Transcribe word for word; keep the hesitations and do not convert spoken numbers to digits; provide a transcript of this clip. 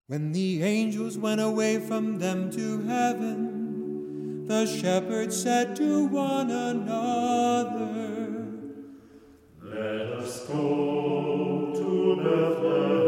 When the angels went away from them to heaven, the shepherds said to one another, "Let us go to Bethlehem